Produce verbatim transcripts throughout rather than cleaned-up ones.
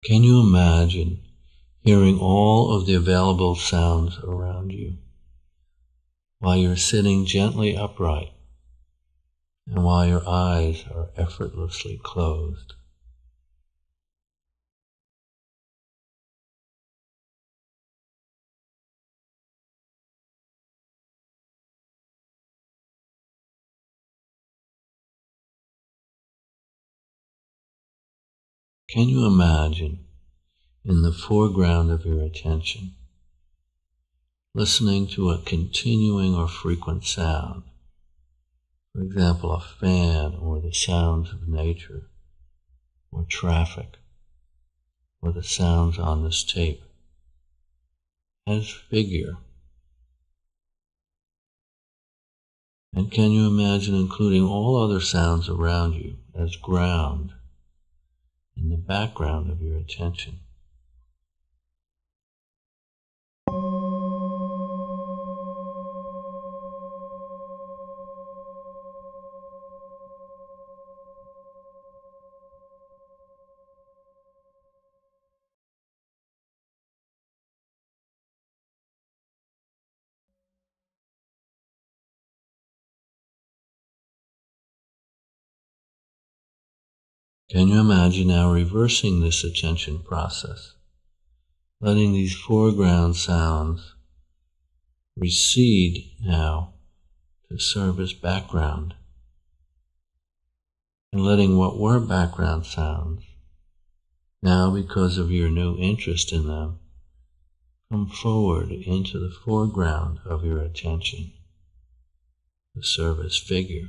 Can you imagine hearing all of the available sounds around you while you're sitting gently upright and while your eyes are effortlessly closed? Can you imagine in the foreground of your attention listening to a continuing or frequent sound? For example, a fan or the sounds of nature or traffic or the sounds on this tape as figure. And can you imagine including all other sounds around you as ground in the background of your attention? Can you imagine now reversing this attention process, letting these foreground sounds recede now to serve as background, and letting what were background sounds, now because of your new interest in them, come forward into the foreground of your attention to serve as figure?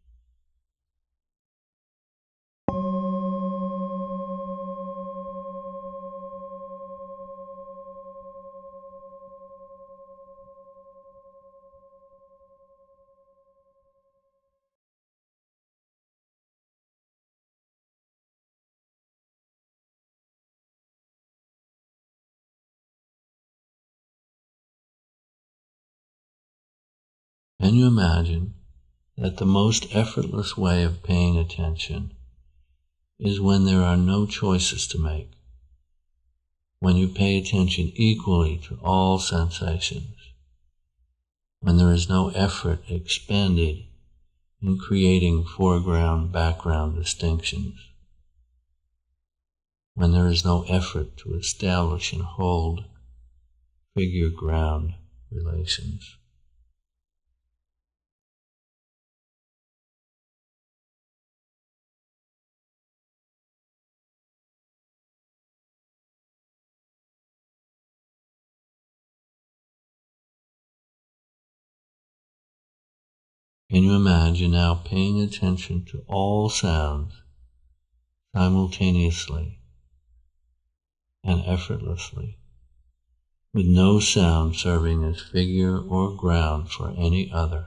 Can you imagine that the most effortless way of paying attention is when there are no choices to make, when you pay attention equally to all sensations, when there is no effort expended in creating foreground-background distinctions, when there is no effort to establish and hold figure-ground relations? Can you imagine now paying attention to all sounds simultaneously and effortlessly, with no sound serving as figure or ground for any other?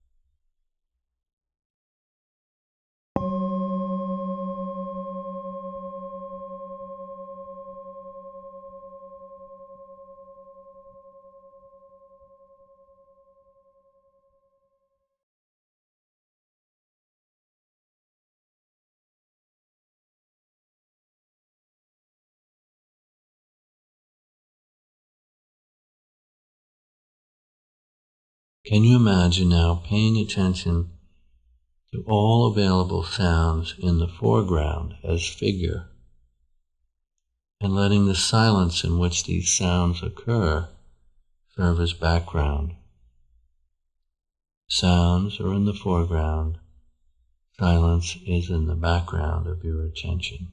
Can you imagine now paying attention to all available sounds in the foreground as figure, and letting the silence in which these sounds occur serve as background? Sounds are in the foreground, silence is in the background of your attention.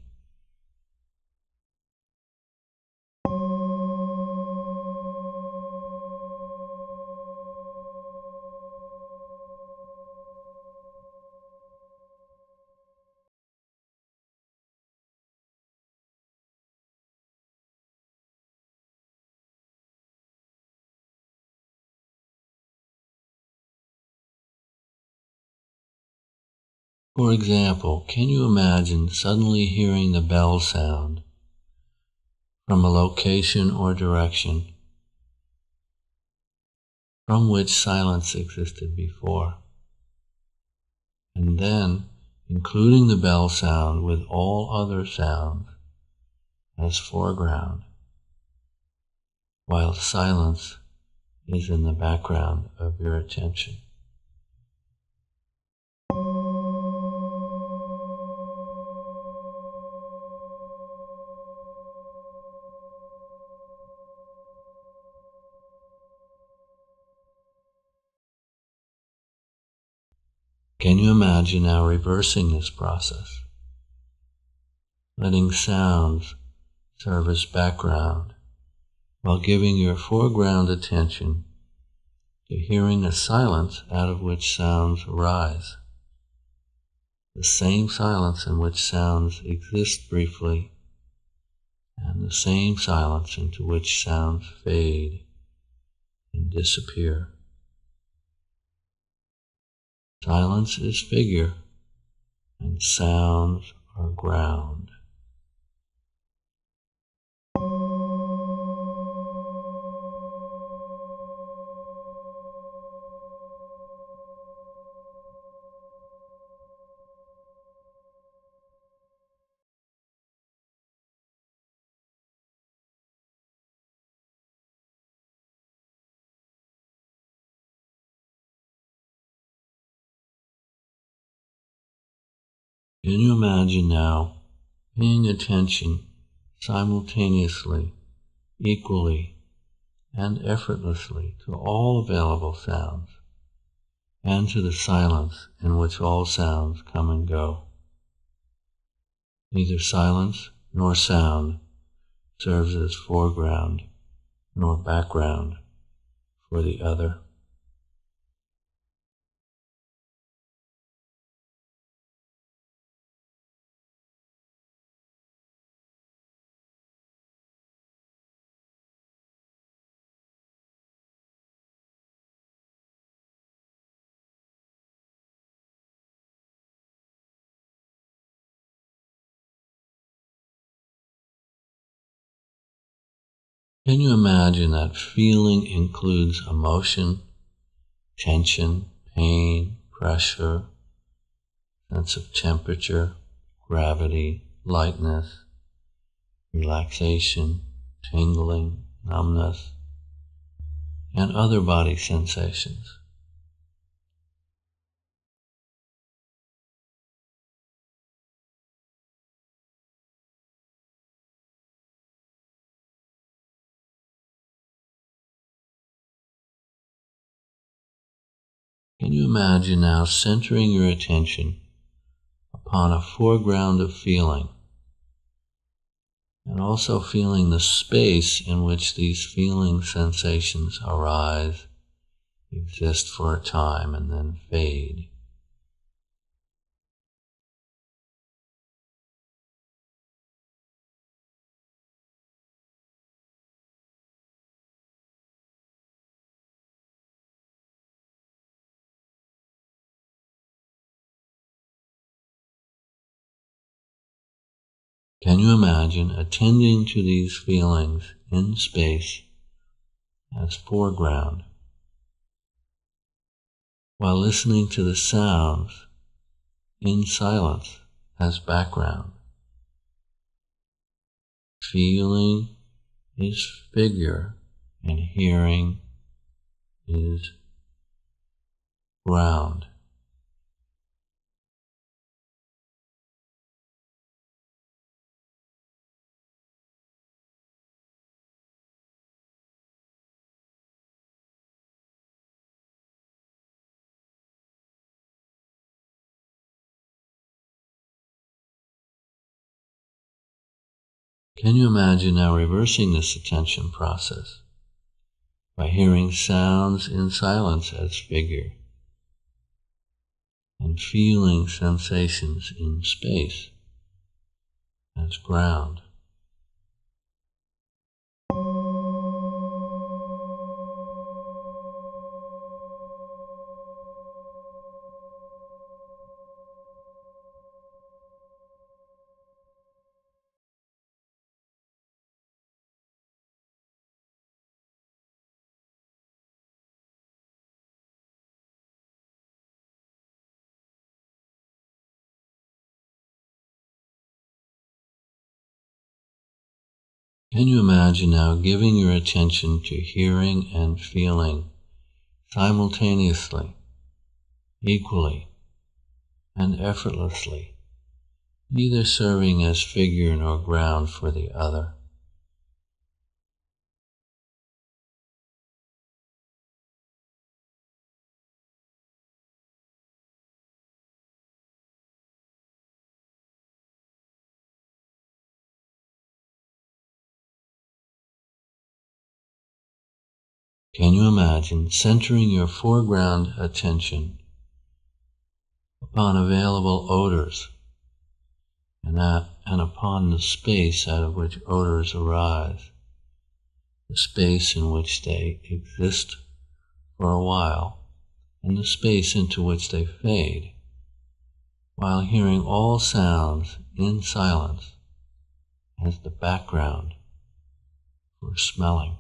For example, can you imagine suddenly hearing the bell sound from a location or direction from which silence existed before, and then including the bell sound with all other sounds as foreground, while silence is in the background of your attention. Can you imagine now reversing this process? Letting sounds serve as background while giving your foreground attention to hearing the silence out of which sounds arise. The same silence in which sounds exist briefly, and the same silence into which sounds fade and disappear. Silence is figure, and sounds are ground. Can you imagine now paying attention simultaneously, equally, and effortlessly to all available sounds, and to the silence in which all sounds come and go? Neither silence nor sound serves as foreground nor background for the other. Can you imagine that feeling includes emotion, tension, pain, pressure, sense of temperature, gravity, lightness, relaxation, tingling, numbness, and other body sensations? Can you imagine now centering your attention upon a foreground of feeling, and also feeling the space in which these feeling sensations arise, exist for a time, and then fade? Can you imagine attending to these feelings in space as foreground, while listening to the sounds in silence as background? Feeling is figure, and hearing is ground. Can you imagine now reversing this attention process by hearing sounds in silence as figure, and feeling sensations in space as ground? Can you imagine now giving your attention to hearing and feeling simultaneously, equally, and effortlessly, neither serving as figure nor ground for the other? Can you imagine centering your foreground attention upon available odors and, that, and upon the space out of which odors arise, the space in which they exist for a while, and the space into which they fade, while hearing all sounds in silence as the background for smelling?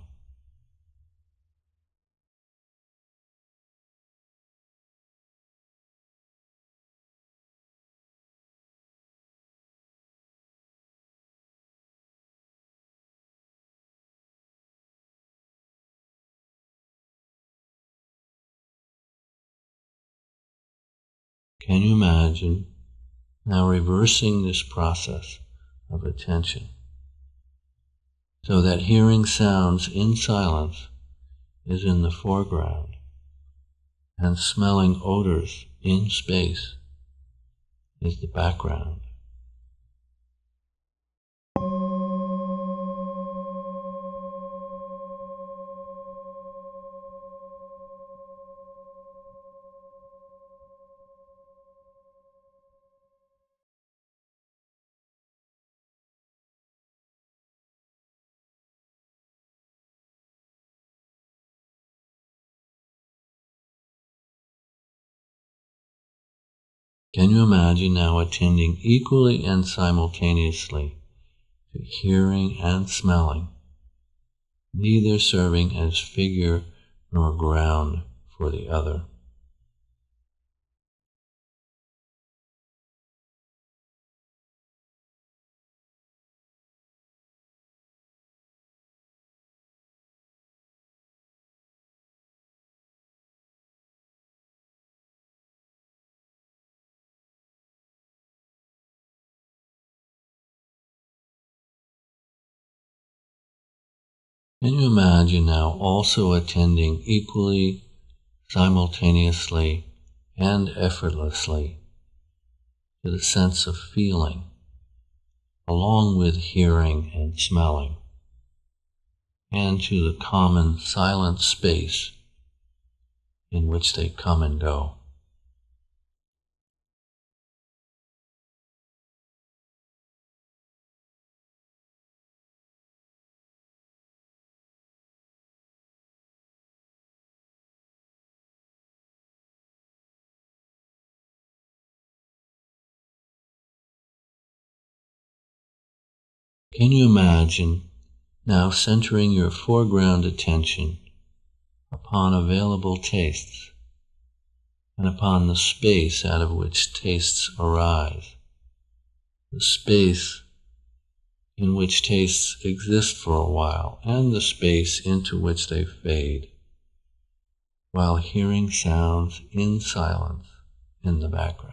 Can you imagine now reversing this process of attention so that hearing sounds in silence is in the foreground and smelling odors in space is the background? Can you imagine now attending equally and simultaneously to hearing and smelling, neither serving as figure nor ground for the other? Can you imagine now also attending equally, simultaneously, and effortlessly to the sense of feeling, along with hearing and smelling, and to the common silent space in which they come and go? Can you imagine now centering your foreground attention upon available tastes and upon the space out of which tastes arise, the space in which tastes exist for a while, and the space into which they fade, while hearing sounds in silence in the background?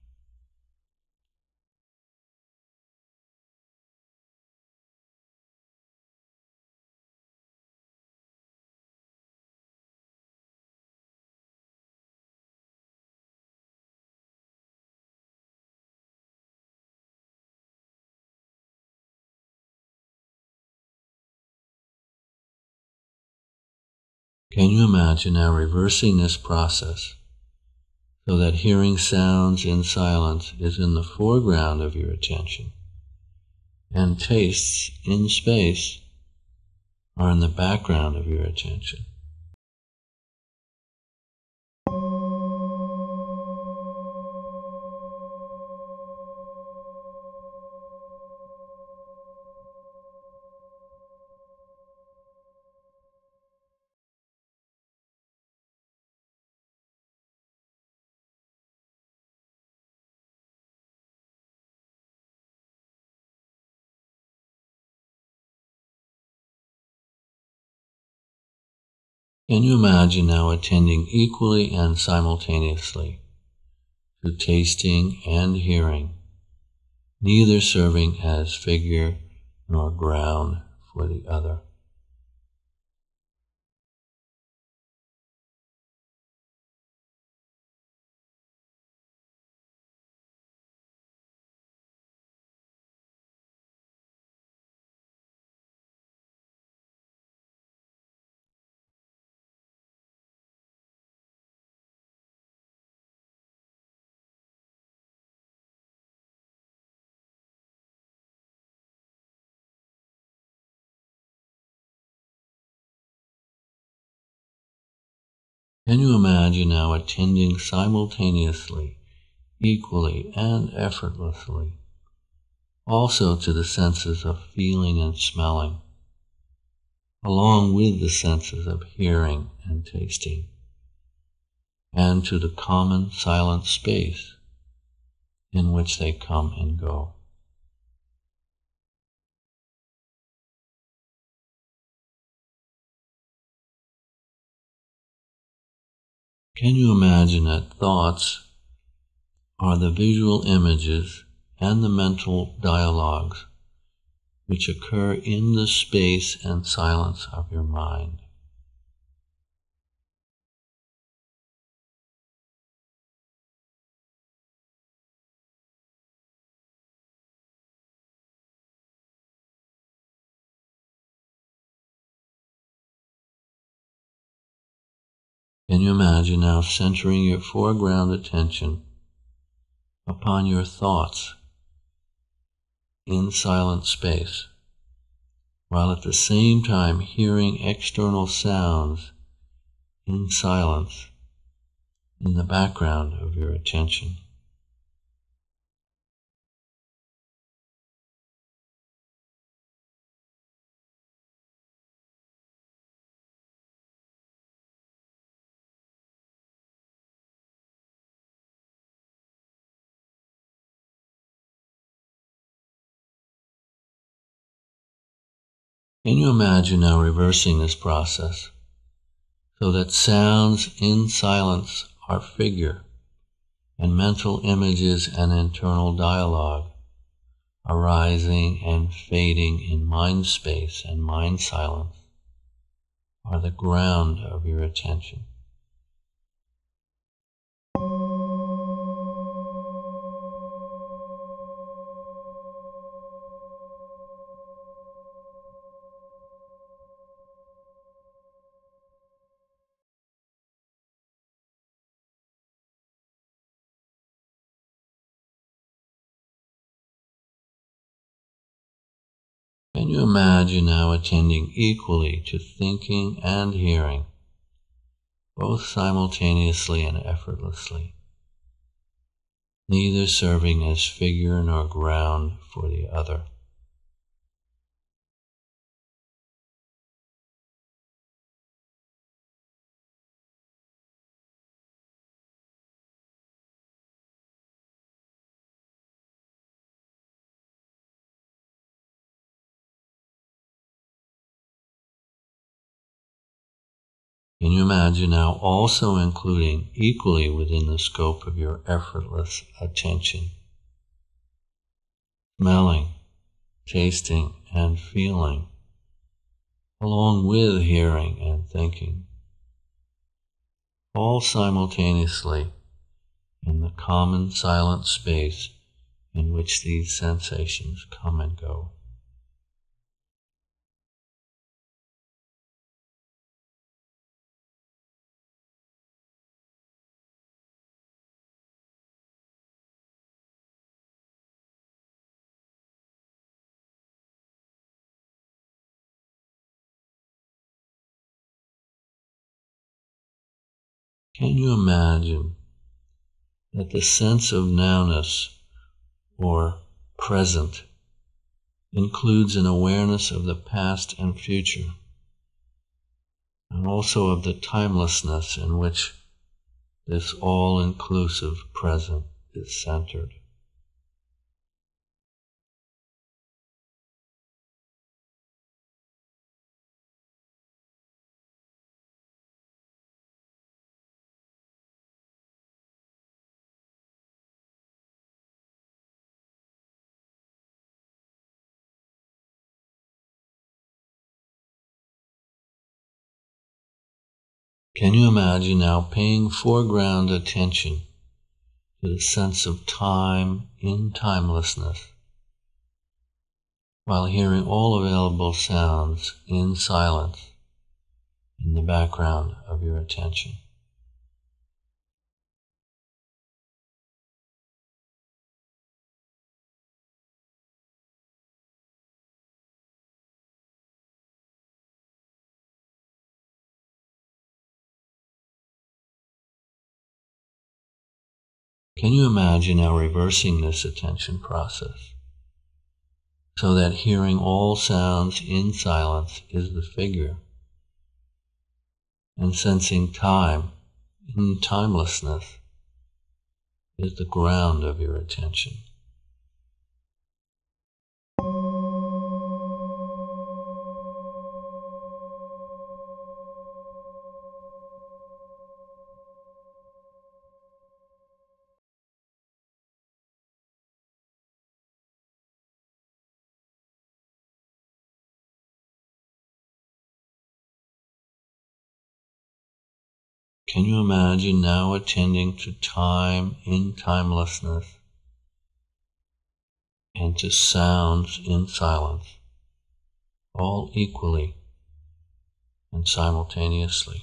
Can you imagine now reversing this process so that hearing sounds in silence is in the foreground of your attention, and tastes in space are in the background of your attention? Can you imagine now attending equally and simultaneously to tasting and hearing, neither serving as figure nor ground for the other? Can you imagine now attending simultaneously, equally, and effortlessly, also to the senses of feeling and smelling, along with the senses of hearing and tasting, and to the common silent space in which they come and go? Can you imagine that thoughts are the visual images and the mental dialogues which occur in the space and silence of your mind? Can you imagine now centering your foreground attention upon your thoughts in silent space, while at the same time hearing external sounds in silence in the background of your attention? Can you imagine now reversing this process so that sounds in silence are figure, and mental images and internal dialogue arising and fading in mind space and mind silence are the ground of your attention? Can you imagine now attending equally to thinking and hearing, both simultaneously and effortlessly, neither serving as figure nor ground for the other? Can you imagine now also including equally within the scope of your effortless attention, smelling, tasting, and feeling, along with hearing and thinking, all simultaneously in the common silent space in which these sensations come and go? Can you imagine that the sense of nowness or present includes an awareness of the past and future, and also of the timelessness in which this all-inclusive present is centered? Can you imagine now paying foreground attention to the sense of time in timelessness while hearing all available sounds in silence in the background of your attention? Can you imagine now reversing this attention process so that hearing all sounds in silence is the figure, and sensing time in timelessness is the ground of your attention? Can you imagine now attending to time in timelessness and to sounds in silence, all equally and simultaneously?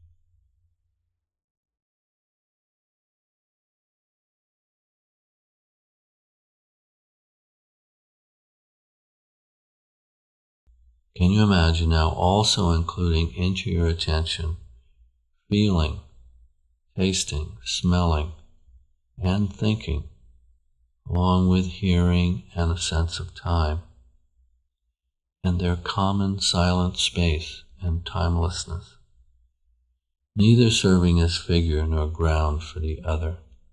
Can you imagine now also including into your attention feeling, tasting, smelling, and thinking, along with hearing and a sense of time, and their common silent space and timelessness, neither serving as figure nor ground for the other?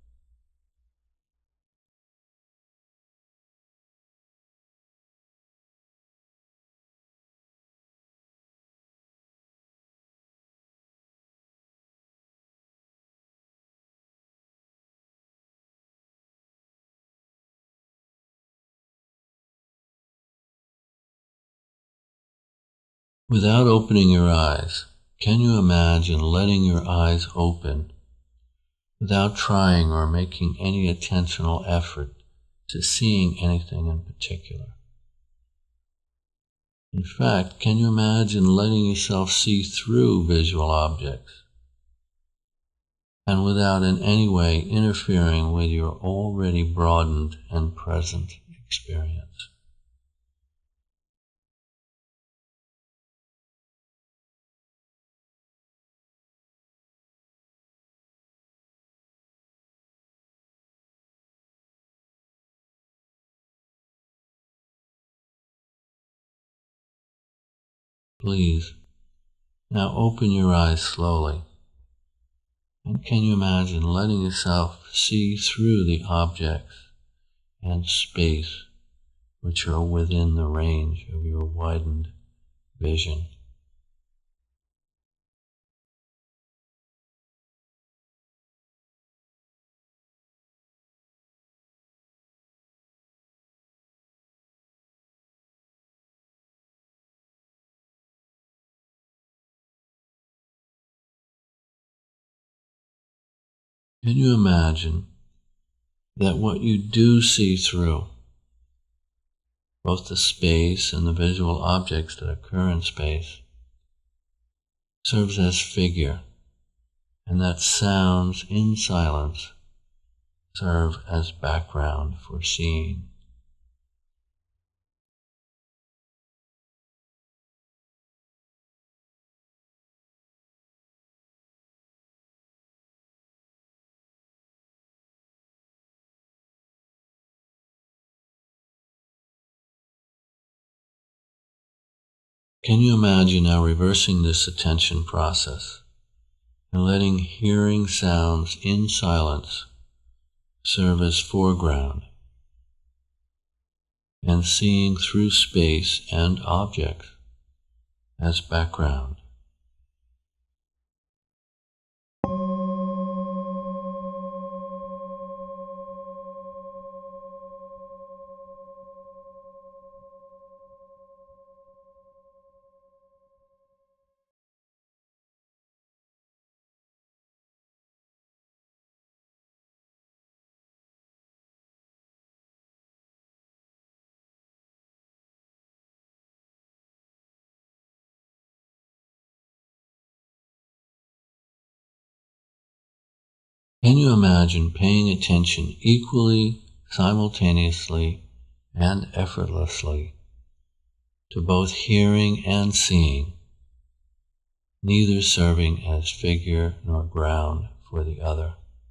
Without opening your eyes, can you imagine letting your eyes open without trying or making any attentional effort to seeing anything in particular? In fact, can you imagine letting yourself see through visual objects and without in any way interfering with your already broadened and present experience? Please, now open your eyes slowly. And can you imagine letting yourself see through the objects and space which are within the range of your widened vision? Can you imagine that what you do see through, both the space and the visual objects that occur in space, serves as figure, and that sounds in silence serve as background for seeing? Can you imagine now reversing this attention process and letting hearing sounds in silence serve as foreground, and seeing through space and objects as background? Can you imagine paying attention equally, simultaneously, and effortlessly to both hearing and seeing, neither serving as figure nor ground for the other?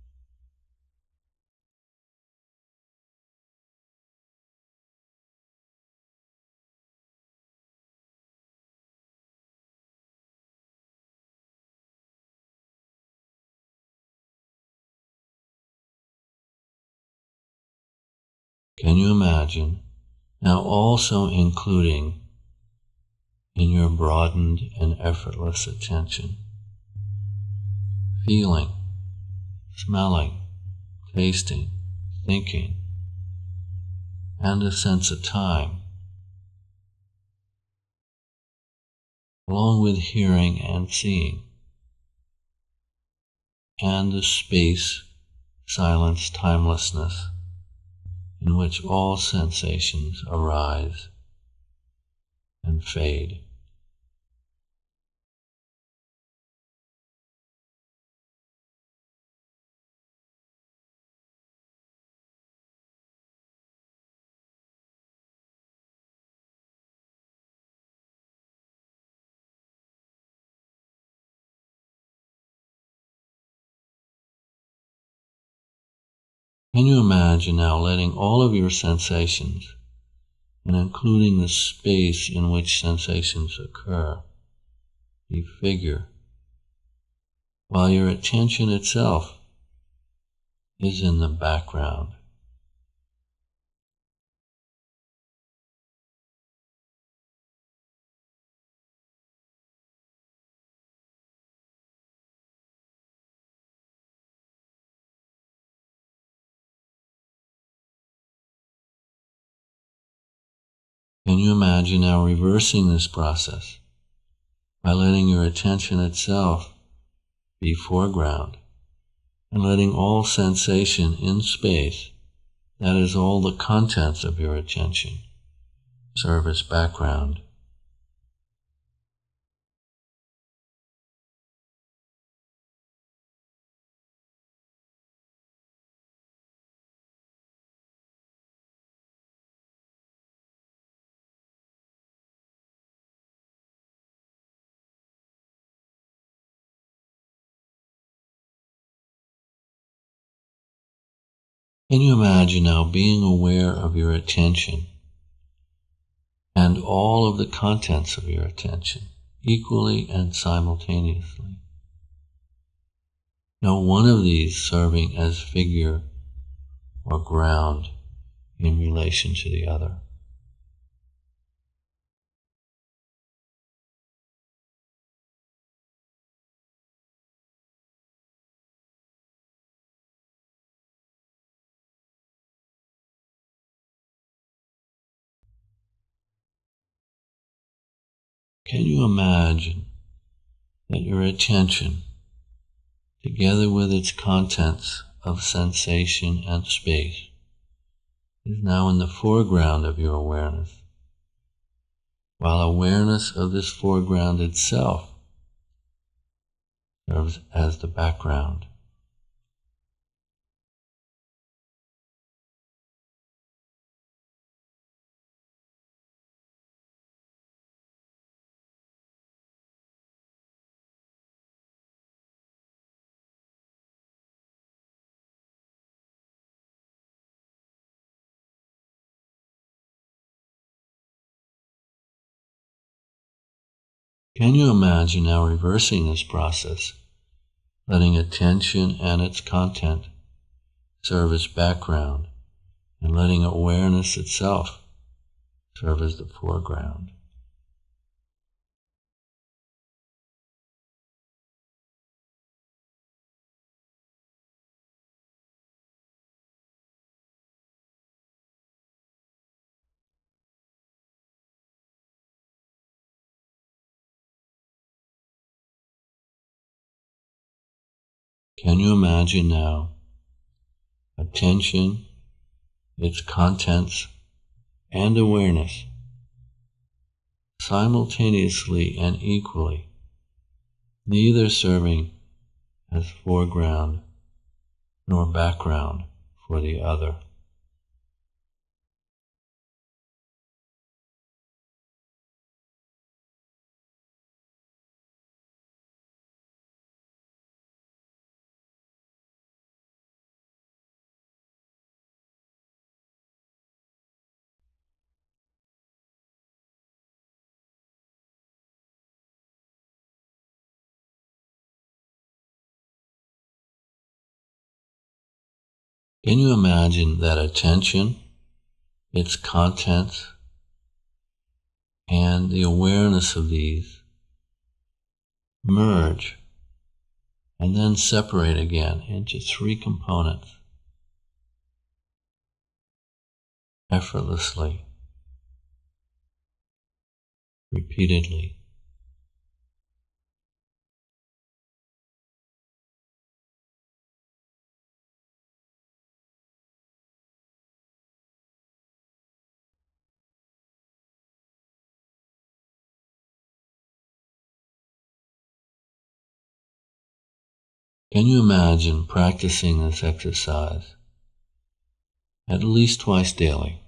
Can you imagine now also including in your broadened and effortless attention feeling, smelling, tasting, thinking, and a sense of time, along with hearing and seeing, and the space, silence, timelessness in which all sensations arise and fade? Can you imagine now letting all of your sensations, and including the space in which sensations occur, be figure, while your attention itself is in the background? Can you imagine now reversing this process by letting your attention itself be foreground and letting all sensation in space, that is all the contents of your attention, serve as background? Can you imagine now being aware of your attention and all of the contents of your attention equally and simultaneously? No one of these serving as figure or ground in relation to the other. Can you imagine that your attention, together with its contents of sensation and space, is now in the foreground of your awareness, while awareness of this foreground itself serves as the background? Can you imagine now reversing this process, letting attention and its content serve as background, and letting awareness itself serve as the foreground? Can you imagine now attention, its contents, and awareness simultaneously and equally, neither serving as foreground nor background for the other. Can you imagine that attention, its contents, and the awareness of these merge and then separate again into three components effortlessly, repeatedly? Can you imagine practicing this exercise at least twice daily?